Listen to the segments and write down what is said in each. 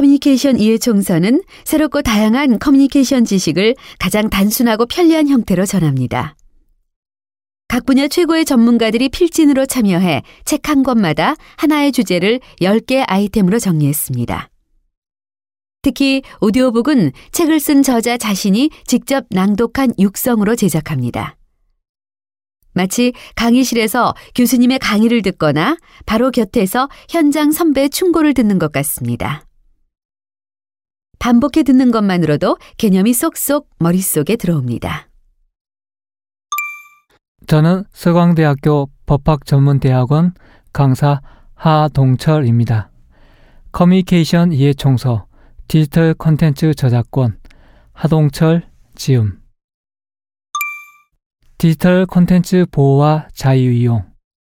커뮤니케이션 이해총서는 새롭고 다양한 커뮤니케이션 지식을 가장 단순하고 편리한 형태로 전합니다. 각 분야 최고의 전문가들이 필진으로 참여해 책 한 권마다 하나의 주제를 10개 아이템으로 정리했습니다. 특히 오디오북은 책을 쓴 저자 자신이 직접 낭독한 육성으로 제작합니다. 마치 강의실에서 교수님의 강의를 듣거나 바로 곁에서 현장 선배의 충고를 듣는 것 같습니다. 반복해 듣는 것만으로도 개념이 쏙쏙 머릿속에 들어옵니다. 저는 서강대학교 법학전문대학원 강사 하동철입니다. 커뮤니케이션 이해총서 디지털 콘텐츠 저작권 하동철 지음 디지털 콘텐츠 보호와 자유이용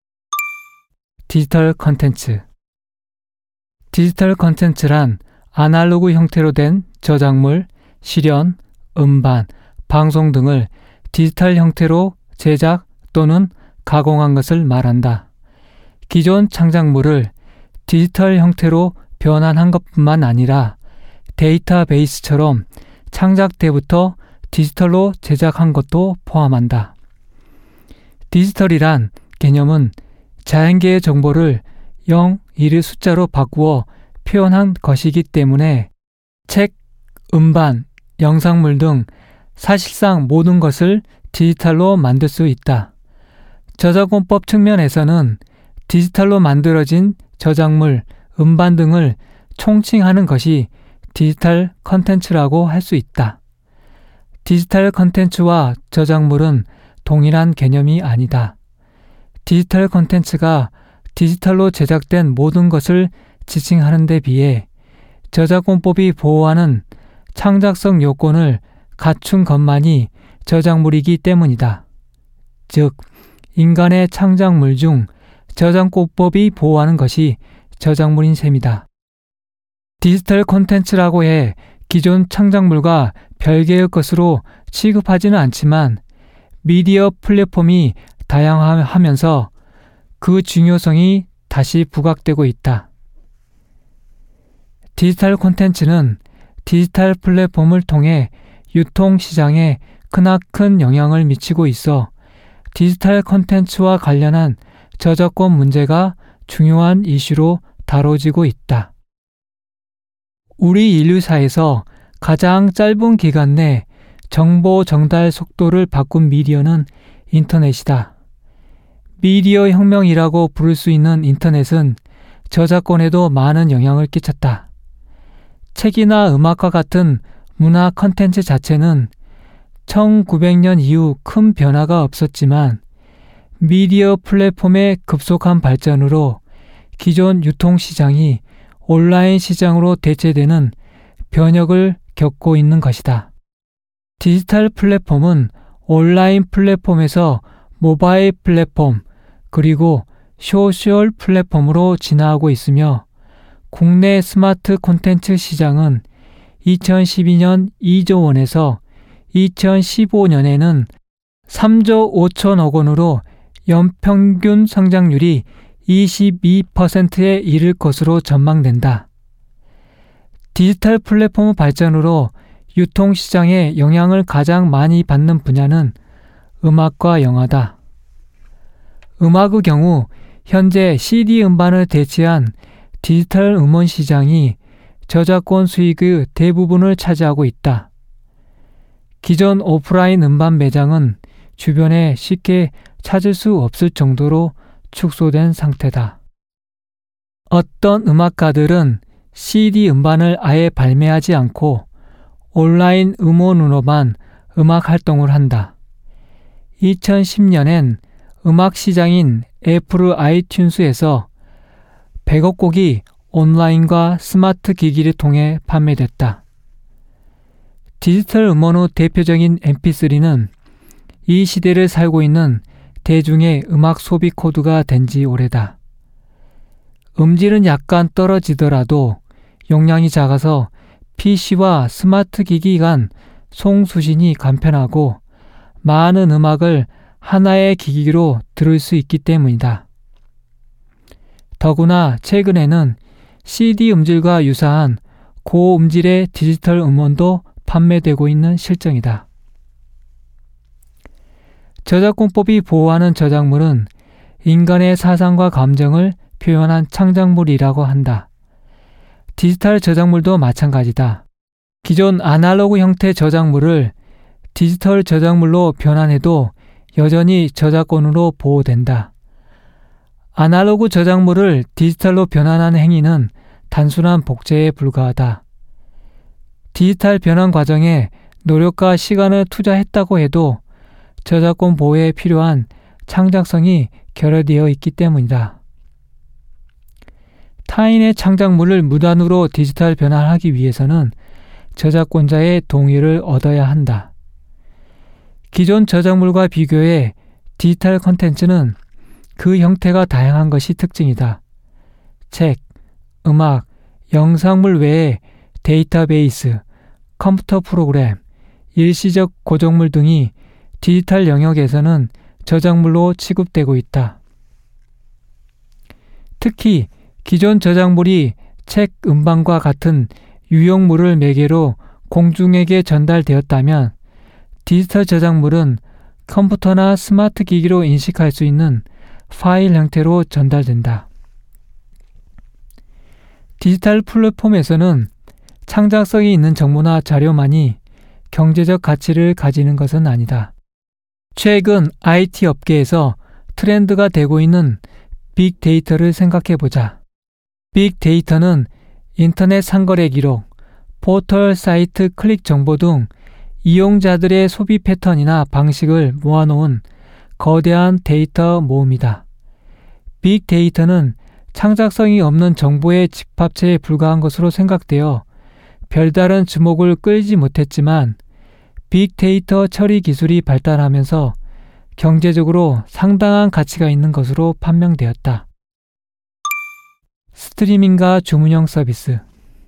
디지털 콘텐츠 디지털 콘텐츠란 아날로그 형태로 된 저작물, 실현, 음반, 방송 등을 디지털 형태로 제작 또는 가공한 것을 말한다. 기존 창작물을 디지털 형태로 변환한 것뿐만 아니라 데이터베이스처럼 창작 때부터 디지털로 제작한 것도 포함한다. 디지털이란 개념은 자연계의 정보를 0, 1의 숫자로 바꾸어 표현한 것이기 때문에 책, 음반, 영상물 등 사실상 모든 것을 디지털로 만들 수 있다. 저작권법 측면에서는 디지털로 만들어진 저작물, 음반 등을 총칭하는 것이 디지털 컨텐츠라고 할 수 있다. 디지털 컨텐츠와 저작물은 동일한 개념이 아니다. 디지털 컨텐츠가 디지털로 제작된 모든 것을 지칭하는 데 비해 저작권법이 보호하는 창작성 요건을 갖춘 것만이 저작물이기 때문이다. 즉, 인간의 창작물 중 저작권법이 보호하는 것이 저작물인 셈이다. 디지털 콘텐츠라고 해 기존 창작물과 별개의 것으로 취급하지는 않지만 미디어 플랫폼이 다양하면서 그 중요성이 다시 부각되고 있다. 디지털 콘텐츠는 디지털 플랫폼을 통해 유통시장에 크나큰 영향을 미치고 있어 디지털 콘텐츠와 관련한 저작권 문제가 중요한 이슈로 다뤄지고 있다. 우리 인류사에서 가장 짧은 기간 내 정보 전달 속도를 바꾼 미디어는 인터넷이다. 미디어 혁명이라고 부를 수 있는 인터넷은 저작권에도 많은 영향을 끼쳤다. 책이나 음악과 같은 문화 컨텐츠 자체는 1900년 이후 큰 변화가 없었지만 미디어 플랫폼의 급속한 발전으로 기존 유통시장이 온라인 시장으로 대체되는 변혁을 겪고 있는 것이다. 디지털 플랫폼은 온라인 플랫폼에서 모바일 플랫폼 그리고 소셜 플랫폼으로 진화하고 있으며 국내 스마트 콘텐츠 시장은 2012년 2조 원에서 2015년에는 3조 5천억 원으로 연평균 성장률이 22%에 이를 것으로 전망된다. 디지털 플랫폼 발전으로 유통시장에 영향을 가장 많이 받는 분야는 음악과 영화다. 음악의 경우 현재 CD 음반을 대체한 디지털 음원 시장이 저작권 수익의 대부분을 차지하고 있다. 기존 오프라인 음반 매장은 주변에 쉽게 찾을 수 없을 정도로 축소된 상태다. 어떤 음악가들은 CD 음반을 아예 발매하지 않고 온라인 음원으로만 음악 활동을 한다. 2010년엔 음악 시장인 애플 아이튠즈에서 100억 곡이 온라인과 스마트 기기를 통해 판매됐다. 디지털 음원의 대표적인 mp3는 이 시대를 살고 있는 대중의 음악 소비 코드가 된 지 오래다. 음질은 약간 떨어지더라도 용량이 작아서 PC와 스마트 기기 간 송수신이 간편하고 많은 음악을 하나의 기기로 들을 수 있기 때문이다. 더구나 최근에는 CD 음질과 유사한 고음질의 디지털 음원도 판매되고 있는 실정이다. 저작권법이 보호하는 저작물은 인간의 사상과 감정을 표현한 창작물이라고 한다. 디지털 저작물도 마찬가지다. 기존 아날로그 형태 저작물을 디지털 저작물로 변환해도 여전히 저작권으로 보호된다. 아날로그 저작물을 디지털로 변환하는 행위는 단순한 복제에 불과하다. 디지털 변환 과정에 노력과 시간을 투자했다고 해도 저작권 보호에 필요한 창작성이 결여되어 있기 때문이다. 타인의 창작물을 무단으로 디지털 변환하기 위해서는 저작권자의 동의를 얻어야 한다. 기존 저작물과 비교해 디지털 콘텐츠는 그 형태가 다양한 것이 특징이다. 책, 음악, 영상물 외에 데이터베이스, 컴퓨터 프로그램, 일시적 고정물 등이 디지털 영역에서는 저작물로 취급되고 있다. 특히 기존 저작물이 책, 음반과 같은 유형물을 매개로 공중에게 전달되었다면 디지털 저작물은 컴퓨터나 스마트 기기로 인식할 수 있는 파일 형태로 전달된다. 디지털 플랫폼에서는 창작성이 있는 정보나 자료만이 경제적 가치를 가지는 것은 아니다. 최근 IT 업계에서 트렌드가 되고 있는 빅데이터를 생각해보자. 빅데이터는 인터넷 상거래 기록, 포털 사이트 클릭 정보 등 이용자들의 소비 패턴이나 방식을 모아놓은 거대한 데이터 모음이다. 빅데이터는 창작성이 없는 정보의 집합체에 불과한 것으로 생각되어 별다른 주목을 끌지 못했지만 빅데이터 처리 기술이 발달하면서 경제적으로 상당한 가치가 있는 것으로 판명되었다. 스트리밍과 주문형 서비스.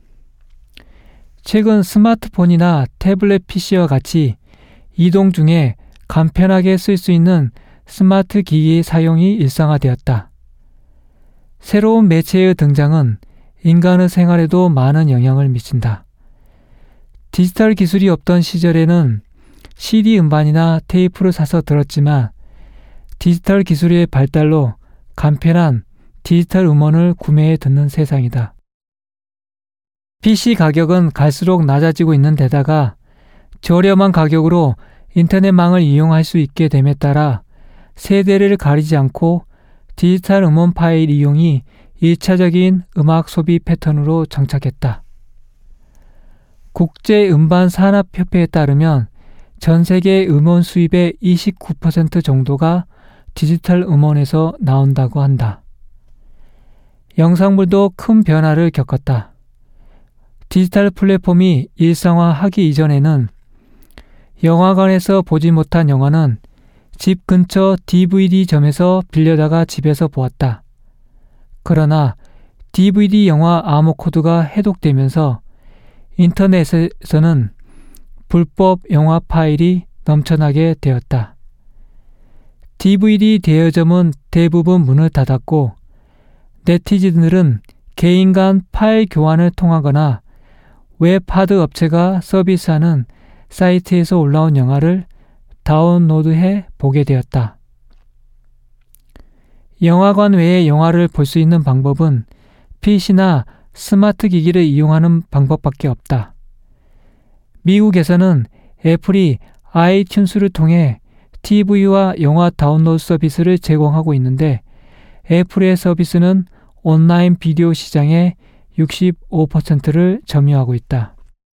최근 스마트폰이나 태블릿 PC와 같이 이동 중에 간편하게 쓸 수 있는 스마트 기기의 사용이 일상화되었다. 새로운 매체의 등장은 인간의 생활에도 많은 영향을 미친다. 디지털 기술이 없던 시절에는 CD 음반이나 테이프를 사서 들었지만 디지털 기술의 발달로 간편한 디지털 음원을 구매해 듣는 세상이다. PC 가격은 갈수록 낮아지고 있는 데다가 저렴한 가격으로 인터넷망을 이용할 수 있게 됨에 따라 세대를 가리지 않고 디지털 음원 파일 이용이 1차적인 음악 소비 패턴으로 정착했다. 국제음반산업협회에 따르면 전 세계 음원 수입의 29% 정도가 디지털 음원에서 나온다고 한다. 영상물도 큰 변화를 겪었다. 디지털 플랫폼이 일상화하기 이전에는 영화관에서 보지 못한 영화는 집 근처 DVD점에서 빌려다가 집에서 보았다. 그러나 DVD 영화 암호 코드가 해독되면서 인터넷에서는 불법 영화 파일이 넘쳐나게 되었다. DVD 대여점은 대부분 문을 닫았고 네티즌들은 개인 간 파일 교환을 통하거나 웹하드 업체가 서비스하는 사이트에서 올라온 영화를 다운로드해 보게 되었다. 영화관 외에 영화를 볼 수 있는 방법은 PC나 스마트 기기를 이용하는 방법밖에 없다. 미국에서는 애플이 아이튠스를 통해 TV와 영화 다운로드 서비스를 제공하고 있는데 애플의 서비스는 온라인 비디오 시장의 65%를 점유하고 있다.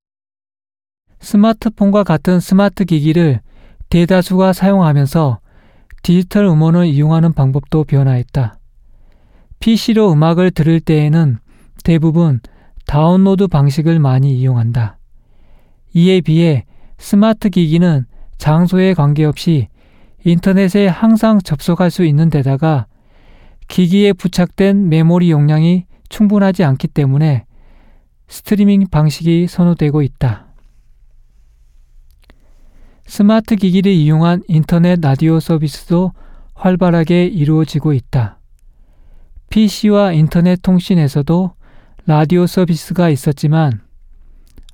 스마트폰과 같은 스마트 기기를 대다수가 사용하면서 디지털 음원을 이용하는 방법도 변화했다. PC로 음악을 들을 때에는 대부분 다운로드 방식을 많이 이용한다. 이에 비해 스마트 기기는 장소에 관계없이 인터넷에 항상 접속할 수 있는 데다가 기기에 부착된 메모리 용량이 충분하지 않기 때문에 스트리밍 방식이 선호되고 있다. 스마트 기기를 이용한 인터넷 라디오 서비스도 활발하게 이루어지고 있다. PC와 인터넷 통신에서도 라디오 서비스가 있었지만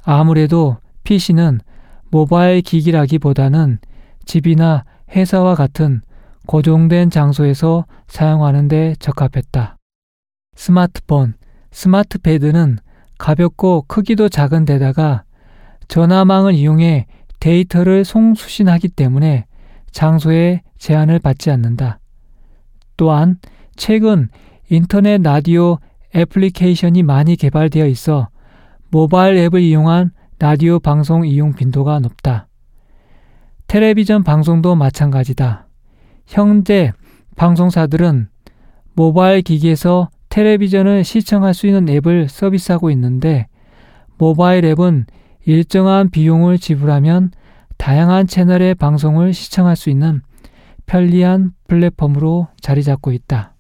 아무래도 PC는 모바일 기기라기보다는 집이나 회사와 같은 고정된 장소에서 사용하는 데 적합했다. 스마트폰, 스마트패드는 가볍고 크기도 작은 데다가 전화망을 이용해 데이터를 송수신하기 때문에 장소에 제한을 받지 않는다. 또한 최근 인터넷 라디오 애플리케이션이 많이 개발되어 있어 모바일 앱을 이용한 라디오 방송 이용 빈도가 높다. 텔레비전 방송도 마찬가지다. 현재 방송사들은 모바일 기기에서 텔레비전을 시청할 수 있는 앱을 서비스하고 있는데 모바일 앱은 일정한 비용을 지불하면 다양한 채널의 방송을 시청할 수 있는 편리한 플랫폼으로 자리 잡고 있다.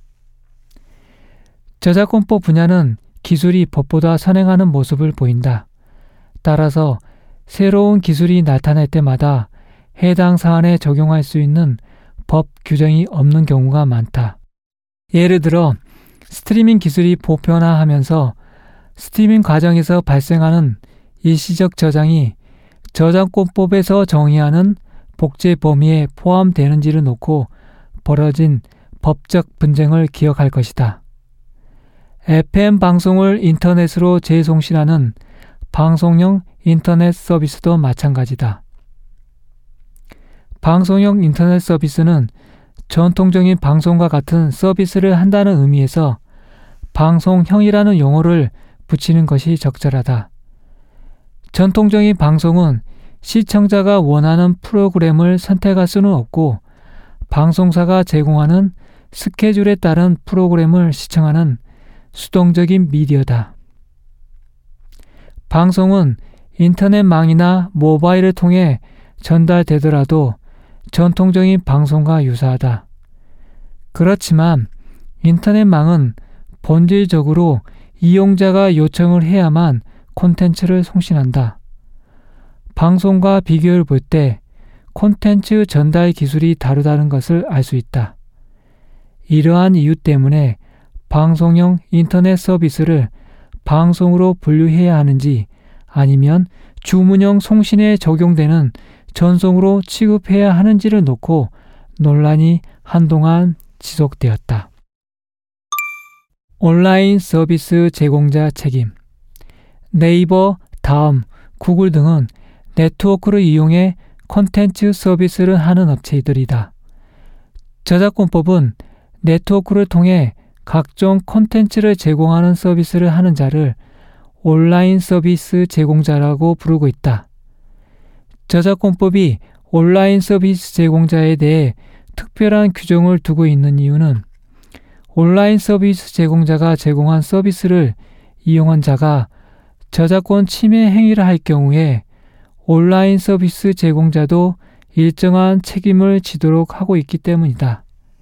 저작권법 분야는 기술이 법보다 선행하는 모습을 보인다. 따라서 새로운 기술이 나타날 때마다 해당 사안에 적용할 수 있는 법 규정이 없는 경우가 많다. 예를 들어 스트리밍 기술이 보편화하면서 스트리밍 과정에서 발생하는 일시적 저장이 저작권법에서 정의하는 복제 범위에 포함되는지를 놓고 벌어진 법적 분쟁을 기억할 것이다. FM 방송을 인터넷으로 재송신하는 방송용 인터넷 서비스도 마찬가지다. 방송용 인터넷 서비스는 전통적인 방송과 같은 서비스를 한다는 의미에서 방송형이라는 용어를 붙이는 것이 적절하다. 전통적인 방송은 시청자가 원하는 프로그램을 선택할 수는 없고 방송사가 제공하는 스케줄에 따른 프로그램을 시청하는 수동적인 미디어다. 방송은 인터넷망이나 모바일을 통해 전달되더라도 전통적인 방송과 유사하다. 그렇지만 인터넷망은 본질적으로 이용자가 요청을 해야만 콘텐츠를 송신한다. 방송과 비교를 볼 때 콘텐츠 전달 기술이 다르다는 것을 알 수 있다. 이러한 이유 때문에 방송용 인터넷 서비스를 방송으로 분류해야 하는지 아니면 주문형 송신에 적용되는 전송으로 취급해야 하는지를 놓고 논란이 한동안 지속되었다. 온라인 서비스 제공자 책임. 네이버, 다음, 구글 등은 네트워크를 이용해 콘텐츠 서비스를 하는 업체들이다. 저작권법은 네트워크를 통해 각종 콘텐츠를 제공하는 서비스를 하는 자를 온라인 서비스 제공자라고 부르고 있다. 저작권법이 온라인 서비스 제공자에 대해 특별한 규정을 두고 있는 이유는 온라인 서비스 제공자가 제공한 서비스를 이용한 자가 저작권 침해 행위를 할 경우에 온라인 서비스 제공자도 일정한 책임을 지도록 하고 있기 때문이다.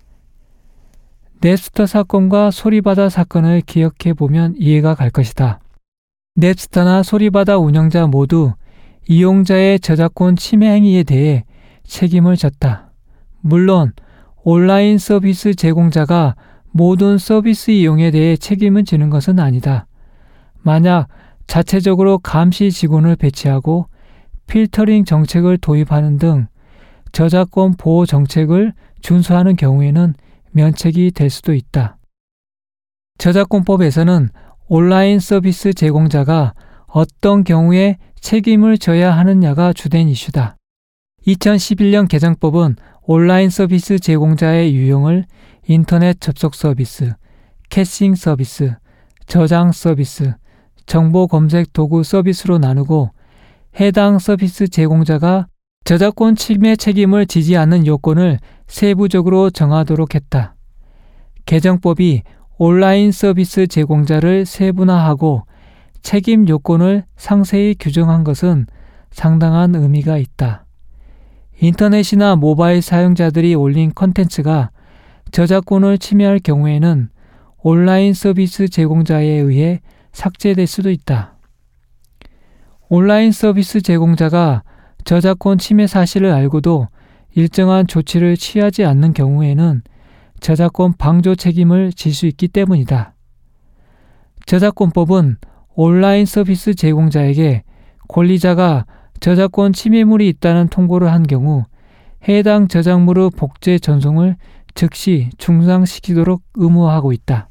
넵스터 사건과 소리바다 사건을 기억해 보면 이해가 갈 것이다. 넵스터나 소리바다 운영자 모두 이용자의 저작권 침해 행위에 대해 책임을 졌다. 물론 온라인 서비스 제공자가 모든 서비스 이용에 대해 책임을 지는 것은 아니다. 만약 자체적으로 감시 직원을 배치하고 필터링 정책을 도입하는 등 저작권 보호 정책을 준수하는 경우에는 면책이 될 수도 있다. 저작권법에서는 온라인 서비스 제공자가 어떤 경우에 책임을 져야 하느냐가 주된 이슈다. 2011년 개정법은 온라인 서비스 제공자의 유형을 인터넷 접속 서비스, 캐싱 서비스, 저장 서비스, 정보 검색 도구 서비스로 나누고 해당 서비스 제공자가 저작권 침해 책임을 지지 않는 요건을 세부적으로 정하도록 했다. 개정법이 온라인 서비스 제공자를 세분화하고 책임 요건을 상세히 규정한 것은 상당한 의미가 있다. 인터넷이나 모바일 사용자들이 올린 콘텐츠가 저작권을 침해할 경우에는 온라인 서비스 제공자에 의해 삭제될 수도 있다. 온라인 서비스 제공자가 저작권 침해 사실을 알고도 일정한 조치를 취하지 않는 경우에는 저작권 방조 책임을 질 수 있기 때문이다. 저작권법은 온라인 서비스 제공자에게 권리자가 저작권 침해물이 있다는 통보를 한 경우 해당 저작물의 복제 전송을 즉시 중단시키도록 의무화하고 있다.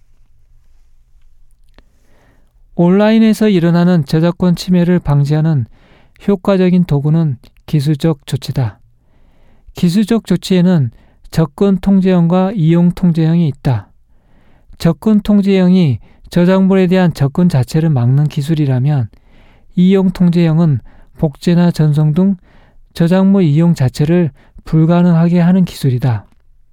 온라인에서 일어나는 저작권 침해를 방지하는 효과적인 도구는 기술적 조치다. 기술적 조치에는 접근 통제형과 이용 통제형이 있다. 접근 통제형이 저작물에 대한 접근 자체를 막는 기술이라면 이용 통제형은 복제나 전송 등 저작물 이용 자체를 불가능하게 하는 기술이다.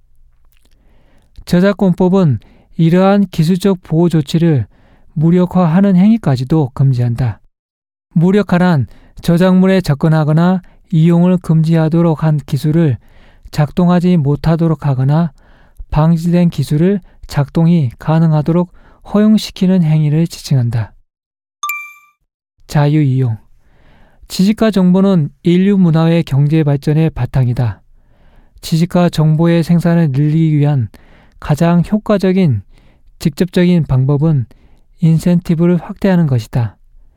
저작권법은 이러한 기술적 보호 조치를 무력화하는 행위까지도 금지한다. 무력화란 저작물에 접근하거나 이용을 금지하도록 한 기술을 작동하지 못하도록 하거나 방지된 기술을 작동이 가능하도록 허용시키는 행위를 지칭한다. 자유이용. 지식과 정보는 인류 문화의 경제 발전의 바탕이다. 지식과 정보의 생산을 늘리기 위한 가장 효과적인 직접적인 방법은 인센티브를 확대하는 것이다.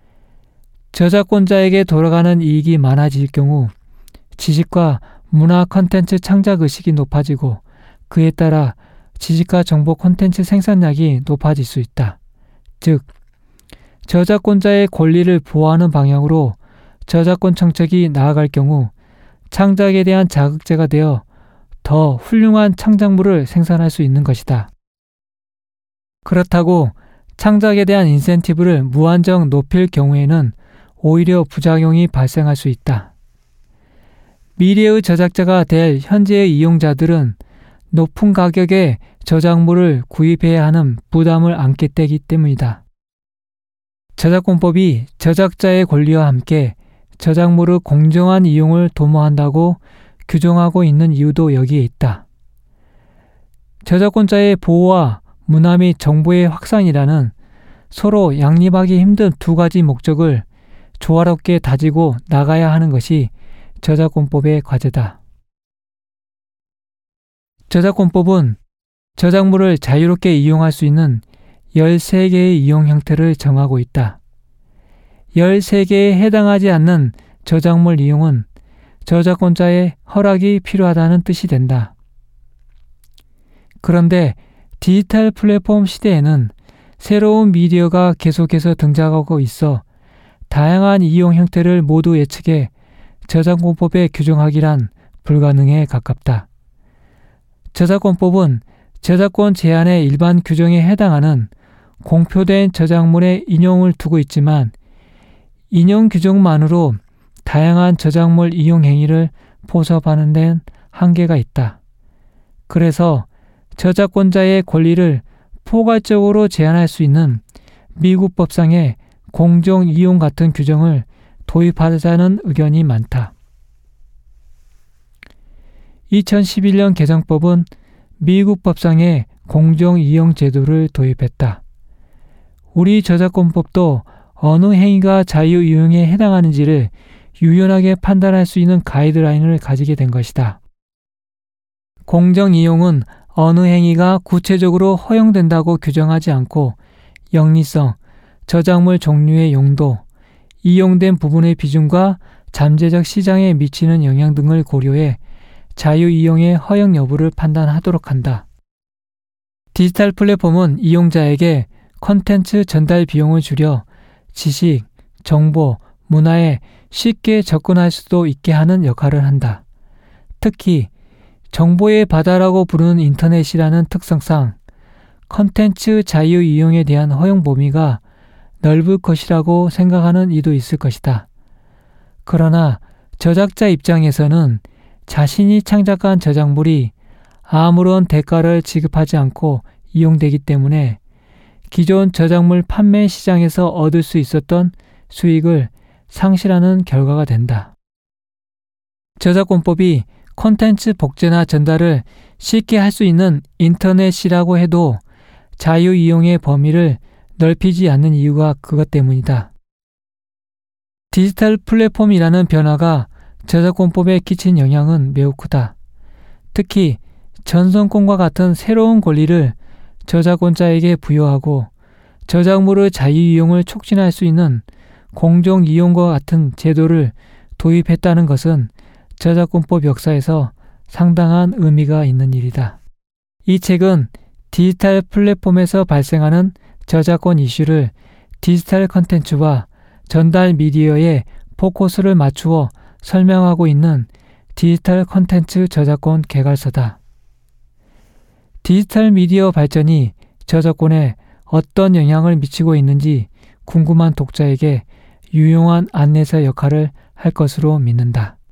저작권자에게 돌아가는 이익이 많아질 경우 지식과 문화 콘텐츠 창작 의식이 높아지고 그에 따라 지식과 정보 콘텐츠 생산량이 높아질 수 있다. 즉, 저작권자의 권리를 보호하는 방향으로 저작권 정책이 나아갈 경우 창작에 대한 자극제가 되어 더 훌륭한 창작물을 생산할 수 있는 것이다. 그렇다고 창작에 대한 인센티브를 무한정 높일 경우에는 오히려 부작용이 발생할 수 있다. 미래의 저작자가 될 현재의 이용자들은 높은 가격의 저작물을 구입해야 하는 부담을 안게 되기 때문이다. 저작권법이 저작자의 권리와 함께 저작물의 공정한 이용을 도모한다고 규정하고 있는 이유도 여기에 있다. 저작권자의 보호와 문화 및 정보의 확산이라는 서로 양립하기 힘든 두 가지 목적을 조화롭게 다지고 나가야 하는 것이 저작권법의 과제다. 저작권법은 저작물을 자유롭게 이용할 수 있는 13개의 이용 형태를 정하고 있다. 13개에 해당하지 않는 저작물 이용은 저작권자의 허락이 필요하다는 뜻이 된다. 그런데 디지털 플랫폼 시대에는 새로운 미디어가 계속해서 등장하고 있어 다양한 이용 형태를 모두 예측해 저작권법에 규정하기란 불가능에 가깝다. 저작권법은 저작권 제한의 일반 규정에 해당하는 공표된 저작물의 인용을 두고 있지만 인용 규정만으로 다양한 저작물 이용 행위를 포섭하는 데는 한계가 있다. 그래서 저작권자의 권리를 포괄적으로 제한할 수 있는 미국 법상의 공정 이용 같은 규정을 도입하자는 의견이 많다. 2011년 개정법은 미국 법상의 공정 이용 제도를 도입했다. 우리 저작권법도 어느 행위가 자유 이용에 해당하는지를 유연하게 판단할 수 있는 가이드라인을 가지게 된 것이다. 공정 이용은 어느 행위가 구체적으로 허용된다고 규정하지 않고 영리성, 저작물 종류의 용도, 이용된 부분의 비중과 잠재적 시장에 미치는 영향 등을 고려해 자유이용의 허용 여부를 판단하도록 한다. 디지털 플랫폼은 이용자에게 콘텐츠 전달 비용을 줄여 지식, 정보, 문화에 쉽게 접근할 수도 있게 하는 역할을 한다. 특히 정보의 바다라고 부르는 인터넷이라는 특성상 콘텐츠 자유이용에 대한 허용 범위가 넓을 것이라고 생각하는 이도 있을 것이다. 그러나 저작자 입장에서는 자신이 창작한 저작물이 아무런 대가를 지급하지 않고 이용되기 때문에 기존 저작물 판매 시장에서 얻을 수 있었던 수익을 상실하는 결과가 된다. 저작권법이 콘텐츠 복제나 전달을 쉽게 할 수 있는 인터넷이라고 해도 자유이용의 범위를 넓히지 않는 이유가 그것 때문이다. 디지털 플랫폼이라는 변화가 저작권법에 끼친 영향은 매우 크다. 특히 전성권과 같은 새로운 권리를 저작권자에게 부여하고 저작물의 자유이용을 촉진할 수 있는 공정 이용과 같은 제도를 도입했다는 것은 저작권법 역사에서 상당한 의미가 있는 일이다. 이 책은 디지털 플랫폼에서 발생하는 저작권 이슈를 디지털 컨텐츠와 전달 미디어에 포커스를 맞추어 설명하고 있는 디지털 컨텐츠 저작권 개발서다. 디지털 미디어 발전이 저작권에 어떤 영향을 미치고 있는지 궁금한 독자에게 유용한 안내서 역할을 할 것으로 믿는다.